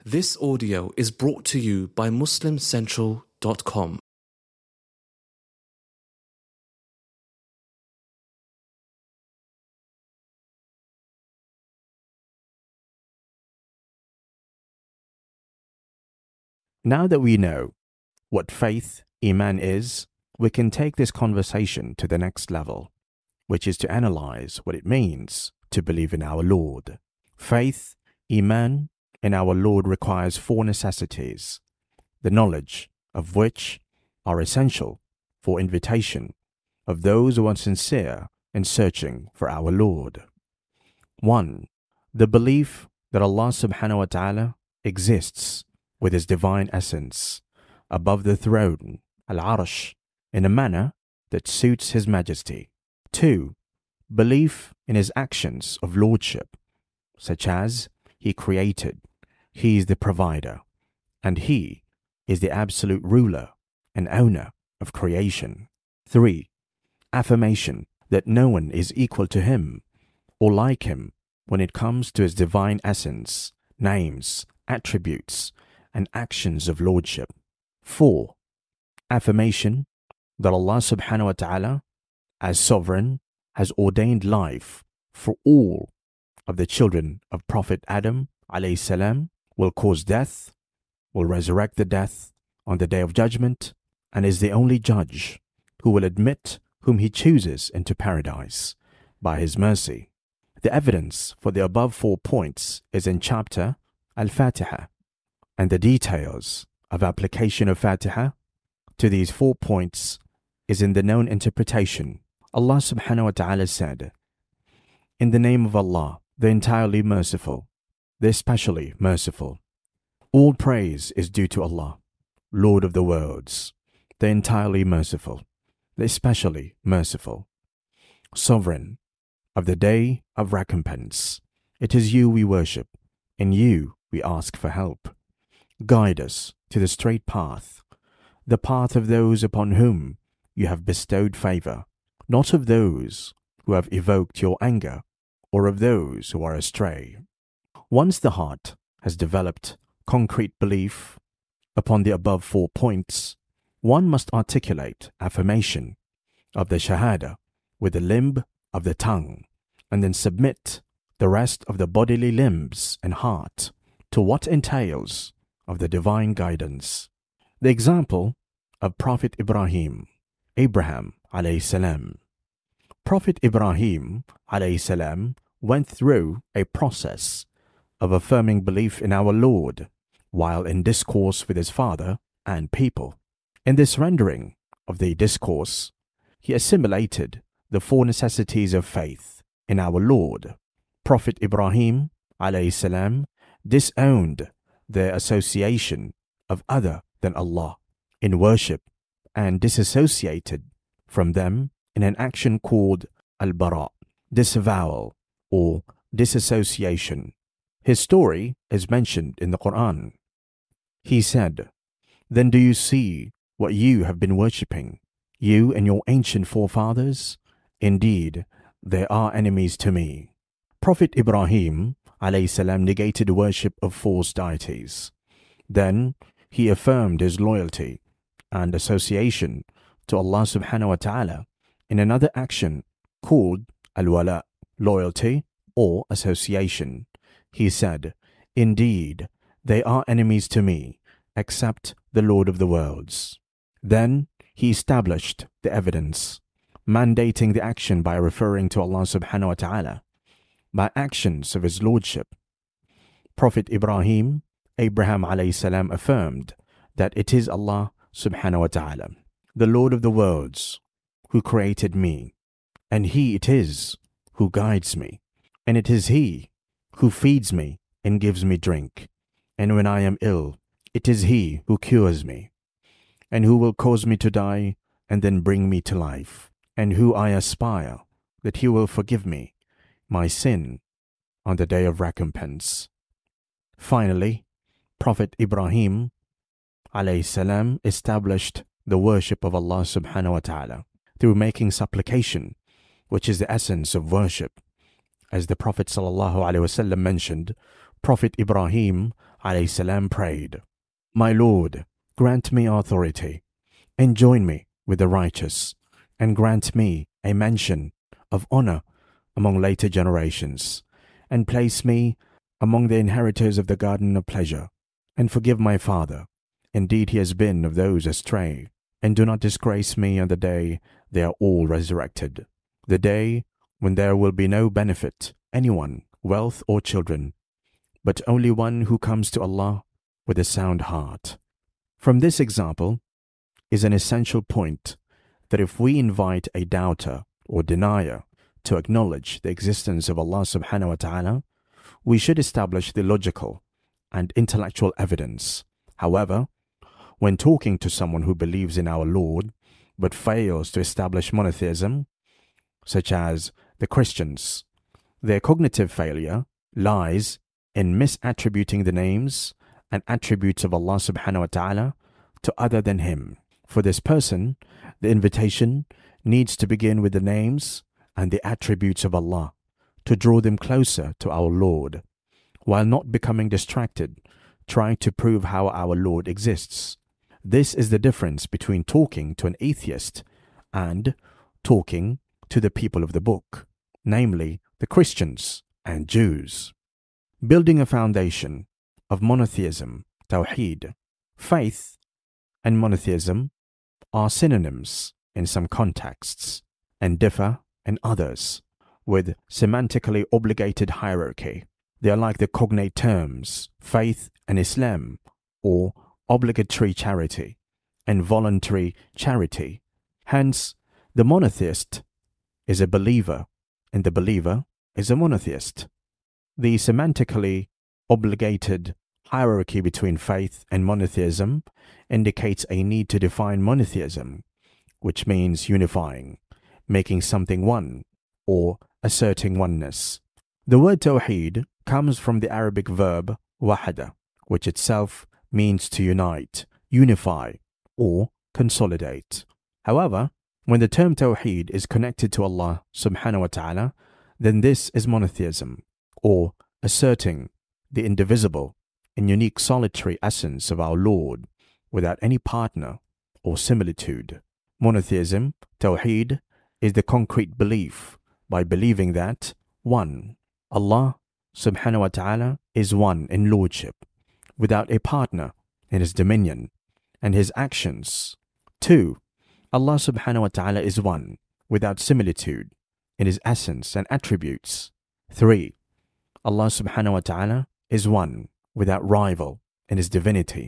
This audio is brought to you by MuslimCentral.com. Now that we know what faith, Iman is, we can take this conversation to the next level, which is to analyze what it means to believe in our Lord. Faith, Iman, in our Lord requires four necessities, the knowledge of which are essential for invitation of those who are sincere in searching for our Lord. 1. The belief that Allah subhanahu wa ta'ala exists with His divine essence above the throne, Al-Arsh, in a manner that suits His Majesty. 2. Belief in His actions of lordship, such as He created, He is the provider, and He is the absolute ruler and owner of creation. 3. Affirmation that no one is equal to Him or like Him when it comes to His divine essence, names, attributes, and actions of lordship. 4. Affirmation that Allah subhanahu wa ta'ala, as sovereign, has ordained life for all of the children of Prophet Adam alayhi salam, will cause death, will resurrect the death on the day of judgment, and is the only judge who will admit whom He chooses into paradise by His mercy. The evidence for the above 4 points is in chapter Al-Fatiha, and the details of application of Fatiha to these 4 points is in the known interpretation. Allah subhanahu wa ta'ala said, "In the name of Allah, the entirely merciful, the especially merciful. All praise is due to Allah, Lord of the worlds, the entirely merciful, the especially merciful, sovereign of the day of recompense. It is You we worship, in You we ask for help. Guide us to the straight path, the path of those upon whom You have bestowed favor, not of those who have evoked Your anger or of those who are astray." Once the heart has developed concrete belief upon the above 4 points, one must articulate affirmation of the Shahada with the limb of the tongue, and then submit the rest of the bodily limbs and heart to what entails of the divine guidance. The example of Prophet Ibrahim alayhi salam. Prophet Ibrahim alayhi salam went through a process of affirming belief in our Lord while in discourse with his father and people. In this rendering of the discourse, he assimilated the 4 necessities of faith in our Lord. Prophet Ibrahim alayhi salam disowned the association of other than Allah in worship and disassociated from them in an action called al-bara, disavowal or disassociation. His story is mentioned in the Quran. He said, "Then do you see what you have been worshipping, you and your ancient forefathers? Indeed, they are enemies to me." Prophet Ibrahim alayhi salam negated worship of false deities. Then he affirmed his loyalty and association to Allah subhanahu wa ta'ala in another action called al-wala, loyalty or association. He said, "Indeed, they are enemies to me, except the Lord of the worlds." Then he established the evidence, mandating the action by referring to Allah subhanahu wa ta'ala by actions of His Lordship. Prophet Abraham alayhi salam affirmed that it is Allah subhanahu wa ta'ala, the Lord of the worlds, who created me, and He it is who guides me, and it is He who feeds me and gives me drink, and when I am ill, it is He who cures me, and who will cause me to die and then bring me to life, and who I aspire that He will forgive me my sin on the day of recompense. Finally, Prophet Ibrahim alayhi salam established the worship of Allah subhanahu wa ta'ala through making supplication, which is the essence of worship. As the Prophet sallallahu alaihi wasallam mentioned, Prophet Ibrahim alayhi salam prayed, "My Lord, grant me authority, and join me with the righteous, and grant me a mention of honor among later generations, and place me among the inheritors of the garden of pleasure, and forgive my father. Indeed, he has been of those astray, and do not disgrace me on the day they are all resurrected, the day when there will be no benefit anyone, wealth or children, but only one who comes to Allah with a sound heart." From this example is an essential point that if we invite a doubter or denier to acknowledge the existence of Allah subhanahu wa ta'ala, we should establish the logical and intellectual evidence. However, when talking to someone who believes in our Lord but fails to establish monotheism, such as the Christians, their cognitive failure lies in misattributing the names and attributes of Allah subhanahu wa ta'ala to other than Him. For this person, the invitation needs to begin with the names and the attributes of Allah to draw them closer to our Lord, while not becoming distracted trying to prove how our Lord exists. This is the difference between talking to an atheist and talking to the people of the book, namely the Christians and Jews. Building a foundation of monotheism, Tawheed. Faith and monotheism are synonyms in some contexts and differ in others, with semantically obligated hierarchy. They are like the cognate terms faith and Islam, or obligatory charity and voluntary charity. Hence, the monotheist is a believer and the believer is a monotheist. The semantically obligated hierarchy between faith and monotheism indicates a need to define monotheism, which means unifying, making something one, or asserting oneness. The word Tawheed comes from the Arabic verb wahada, which itself means to unite, unify, or consolidate. However, when the term Tawheed is connected to Allah subhanahu wa ta'ala, then this is monotheism, or asserting the indivisible and unique solitary essence of our Lord without any partner or similitude. Monotheism, Tawheed, is the concrete belief by believing that 1. Allah subhanahu wa ta'ala is one in lordship, without a partner in His dominion and His actions. 2. Allah subhanahu wa ta'ala is one, without similitude in His essence and attributes. 3. Allah subhanahu wa ta'ala is one, without rival in His divinity,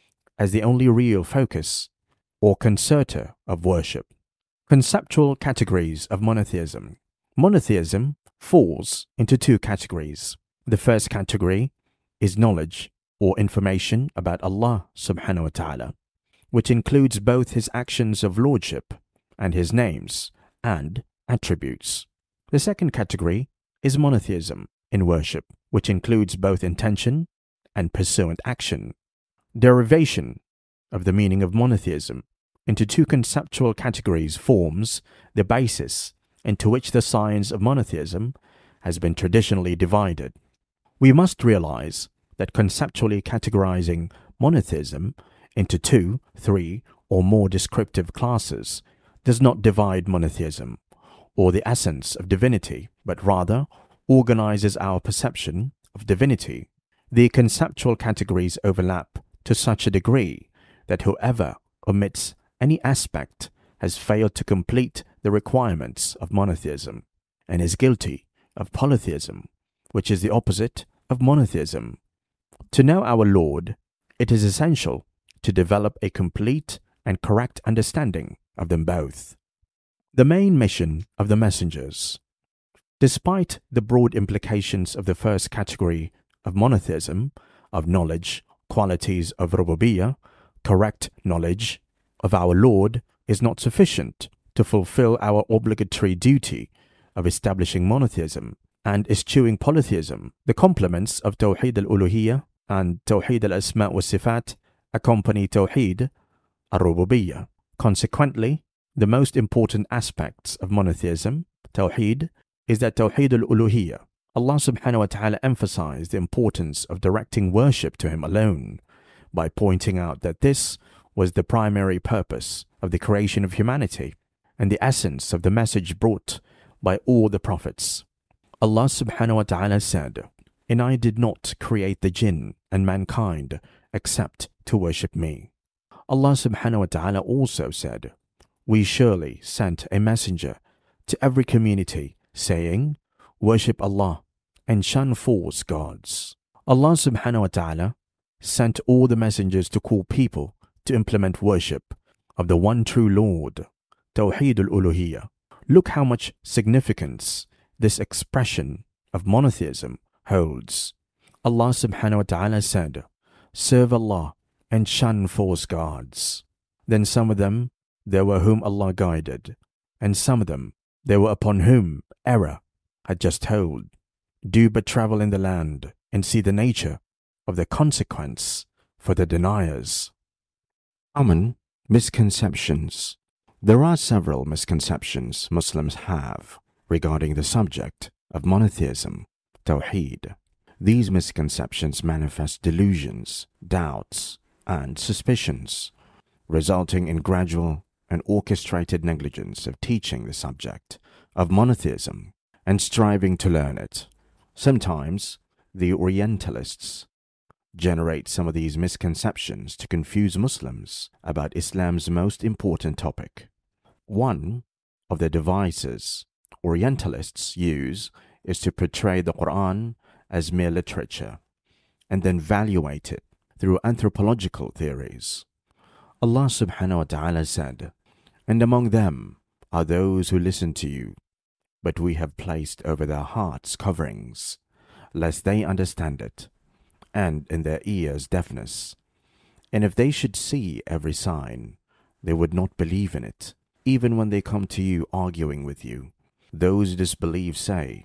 as the only real focus or concertor of worship. Conceptual categories of monotheism. Monotheism falls into two categories. The first category is knowledge or information about Allah subhanahu wa ta'ala, which includes both His actions of lordship and His names and attributes. The second category is monotheism in worship, which includes both intention and pursuant action. Derivation of the meaning of monotheism into two conceptual categories forms the basis into which the science of monotheism has been traditionally divided. We must realize that conceptually categorizing monotheism into 2, 3, or more descriptive classes does not divide monotheism or the essence of divinity, but rather organizes our perception of divinity. The conceptual categories overlap to such a degree that whoever omits any aspect has failed to complete the requirements of monotheism and is guilty of polytheism, which is the opposite of monotheism. To know our Lord, it is essential to develop a complete and correct understanding of them both. The main mission of the messengers. Despite the broad implications of the first category of monotheism, of knowledge, qualities of rububiyyah, correct knowledge of our Lord is not sufficient to fulfill our obligatory duty of establishing monotheism and eschewing polytheism. The complements of Tawheed al-Uluhiyyah and Tawheed al-Asma' wa Sifat accompany Tawheed al-Rububiyyah. Consequently, the most important aspects of monotheism, Tawheed, is that Tawheed al-Uluhiyyah Allah subhanahu wa ta'ala emphasized the importance of directing worship to Him alone by pointing out that this was the primary purpose of the creation of humanity and the essence of the message brought by all the prophets. Allah subhanahu wa ta'ala said, "And I did not create the jinn and mankind except to worship me." Allah subhanahu wa ta'ala also said, "We surely sent a messenger to every community saying, worship Allah and shun false gods." Allah subhanahu wa ta'ala sent all the messengers to call people to implement worship of the one true Lord, Tawheed al-Uluhiyyah. Look how much significance this expression of monotheism holds. Allah subhanahu wa ta'ala said, "Serve Allah and shun false gods." Then some of them there were whom Allah guided, and some of them there were upon whom error had just hold. Do but travel in the land and see the nature of the consequence for the deniers. Common misconceptions. There are several misconceptions Muslims have regarding the subject of monotheism, Tawheed. These misconceptions manifest delusions, doubts, and suspicions, resulting in gradual and orchestrated negligence of teaching the subject of monotheism and striving to learn it. Sometimes the Orientalists generate some of these misconceptions to confuse Muslims about Islam's most important topic. One of the devices Orientalists use is to portray the Quran as mere literature and then evaluate it through anthropological theories. Allah subhanahu wa ta'ala said, "And among them are those who listen to you, but we have placed over their hearts coverings, lest they understand it, and in their ears deafness. And if they should see every sign, they would not believe in it, even when they come to you arguing with you. Those who disbelieve say,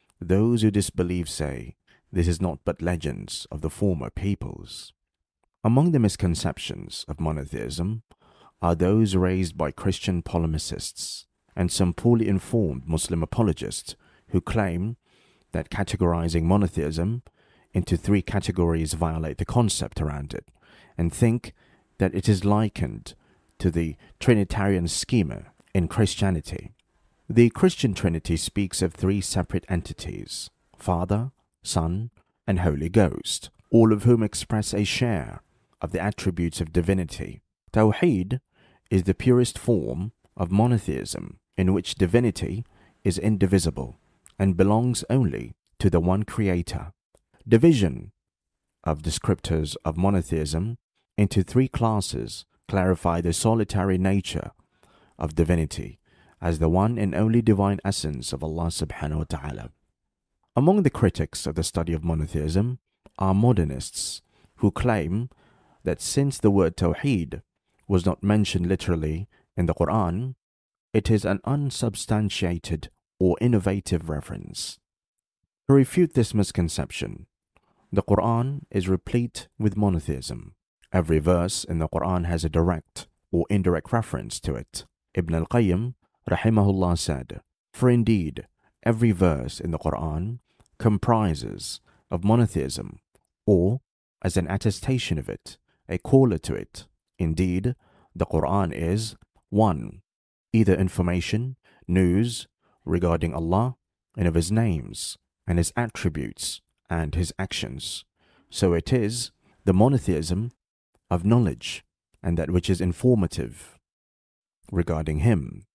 this is not but legends of the former peoples." Among the misconceptions of monotheism are those raised by Christian polemicists and some poorly informed Muslim apologists who claim that categorizing monotheism into three categories violate the concept around it, and think that it is likened to the Trinitarian schema in Christianity. The Christian Trinity speaks of three separate entities, Father, Son, and Holy Ghost, all of whom express a share of the attributes of divinity. Tawheed is the purest form of monotheism, in which divinity is indivisible and belongs only to the one Creator. Division of descriptors of monotheism into three classes clarify the solitary nature of divinity as the one and only divine essence of Allah subhanahu wa ta'ala. Among the critics of the study of monotheism are modernists who claim that since the word Tawheed was not mentioned literally in the Quran, it is an unsubstantiated or innovative reference. To refute this misconception, the Quran is replete with monotheism. Every verse in the Quran has a direct or indirect reference to it. Ibn al-Qayyim rahimahullah said, "For indeed, every verse in the Quran comprises of monotheism, or, as an attestation of it, a caller to it. Indeed, the Quran is 1. Either information, news regarding Allah and of His names and His attributes and His actions. So it is the monotheism of knowledge and that which is informative regarding Him.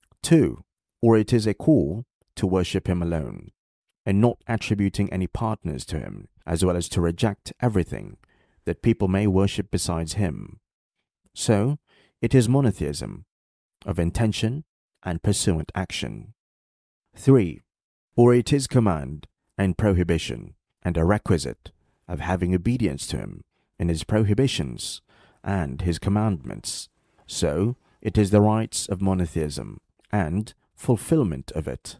2. Or it is a call to worship Him alone and not attributing any partners to Him, as well as to reject everything that people may worship besides Him. So it is monotheism of intention and pursuant action. 3. Or it is command and prohibition and a requisite of having obedience to Him in His prohibitions and His commandments. So it is the rights of monotheism and fulfillment of it.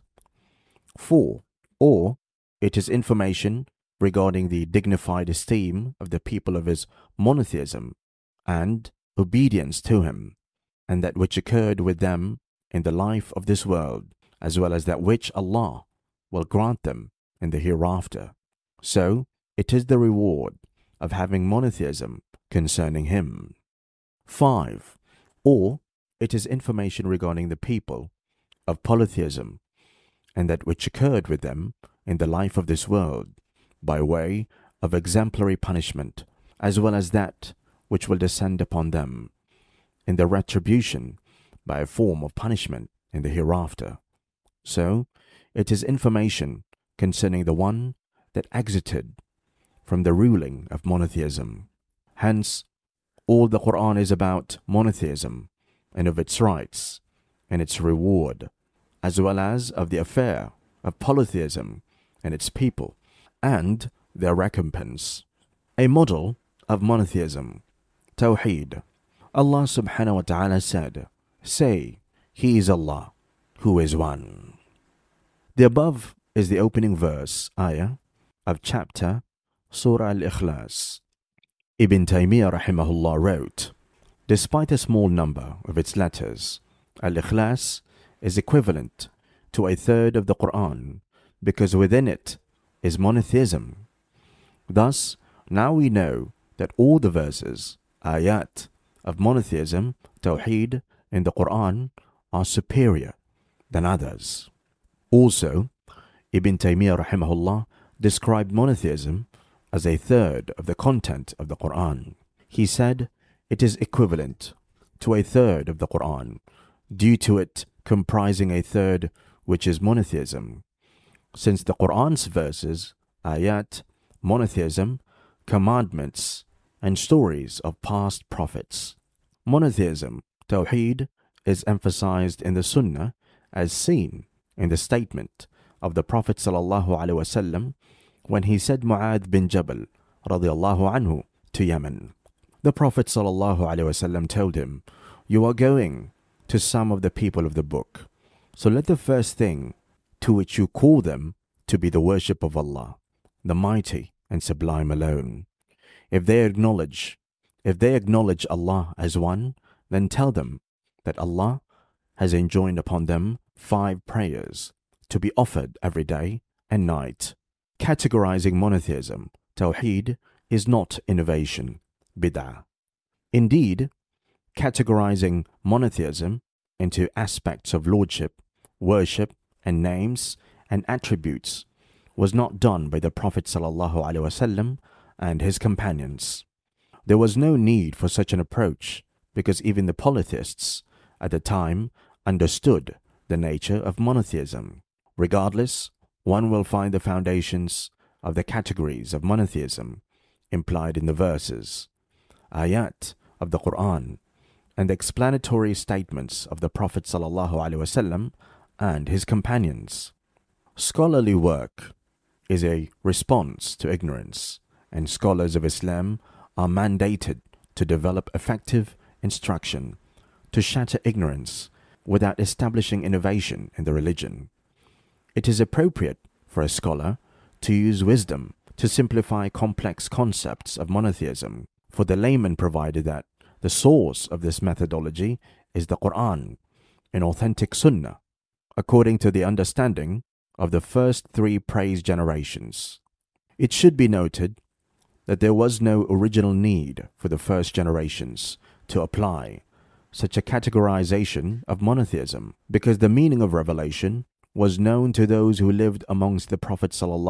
4. Or it is information regarding the dignified esteem of the people of His monotheism and obedience to Him, and that which occurred with them in the life of this world, as well as that which Allah will grant them in the hereafter. So, it is the reward of having monotheism concerning him. 5. Or it is information regarding the people of polytheism and that which occurred with them in the life of this world by way of exemplary punishment, as well as that which will descend upon them in the retribution by a form of punishment in the hereafter. So, it is information concerning the one that exited from the ruling of monotheism. Hence, all the Quran is about monotheism and of its rights and its reward, as well as of the affair of polytheism and its people and their recompense. A model of monotheism, Tawheed. Allah subhanahu wa ta'ala said, "Say, He is Allah, who is one." The above is the opening verse, ayah, of chapter Surah Al-Ikhlas. Ibn Taymiyyah rahimahullah wrote, despite a small number of its letters, Al-Ikhlas is equivalent to a third of the Quran because within it is monotheism. Thus, now we know that all the verses, ayat, of monotheism, Tawheed, in the Quran are superior than others. Also, Ibn Taymiyyah rahimahullah described monotheism as a third of the content of the Quran. He said it is equivalent to a third of the Quran due to it comprising a third which is monotheism, since the Quran's verses, ayat, monotheism, commandments, and stories of past prophets. Monotheism, Tawheed, is emphasized in the Sunnah as seen in the statement of the Prophet ﷺ when he said Mu'adh bin Jabal radiyallahu anhu to Yemen. The Prophet ﷺ told him, "You are going to some of the people of the book, so let the first thing to which you call them to be the worship of Allah, the Mighty and Sublime alone. If they acknowledge Allah as one, then tell them that Allah has enjoined upon them 5 prayers to be offered every day and night." Categorizing monotheism, Tawheed, is not innovation, bid'ah. Indeed, categorizing monotheism into aspects of lordship, worship, and names and attributes was not done by the Prophet ﷺ and his companions. There was no need for such an approach because even the polytheists at the time understood the nature of monotheism. Regardless, one will find the foundations of the categories of monotheism implied in the verses, ayat of the Quran, and the explanatory statements of the Prophet ﷺ and his companions. Scholarly work is a response to ignorance, and scholars of Islam are mandated to develop effective instruction to shatter ignorance without establishing innovation in the religion. It is appropriate for a scholar to use wisdom to simplify complex concepts of monotheism, for the layman provided that the source of this methodology is the Quran in authentic Sunnah, according to the understanding of the first 3 praised generations. It should be noted that there was no original need for the first generations to apply such a categorization of monotheism, because the meaning of revelation was known to those who lived amongst the Prophet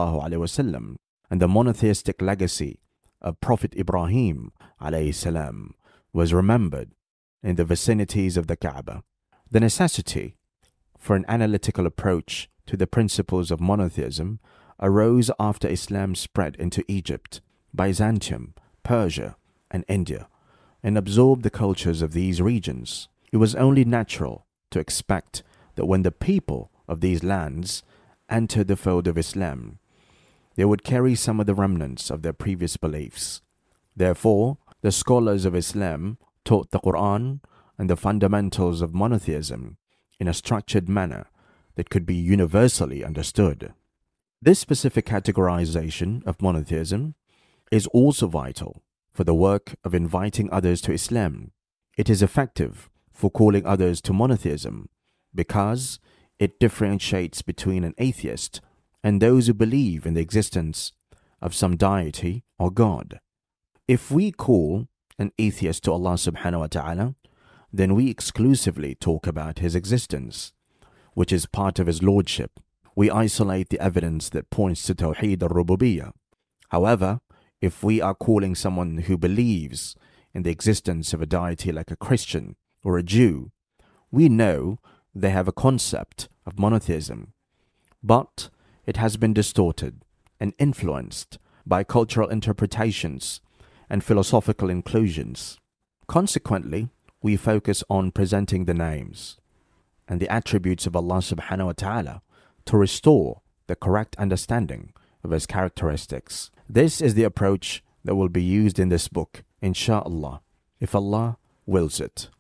ﷺ, and the monotheistic legacy of Prophet Ibrahim ﷺ was remembered in the vicinities of the Kaaba. The necessity for an analytical approach to the principles of monotheism arose after Islam spread into Egypt, Byzantium, Persia, and India, and absorbed the cultures of these regions. It was only natural to expect that when the people of these lands entered the fold of Islam, they would carry some of the remnants of their previous beliefs. Therefore, the scholars of Islam taught the Quran and the fundamentals of monotheism in a structured manner that could be universally understood. This specific categorization of monotheism is also vital for the work of inviting others to Islam. It is effective for calling others to monotheism because it differentiates between an atheist and those who believe in the existence of some deity or God. If we call an atheist to Allah subhanahu wa ta'ala, then we exclusively talk about his existence, which is part of his lordship. We isolate the evidence that points to Tawheed al-Rububiyyah. However, if we are calling someone who believes in the existence of a deity like a Christian or a Jew, we know they have a concept of monotheism, but it has been distorted and influenced by cultural interpretations and philosophical inclusions. Consequently, we focus on presenting the names and the attributes of Allah subhanahu wa ta'ala to restore the correct understanding of his characteristics. This is the approach that will be used in this book, insha'Allah, if Allah wills it.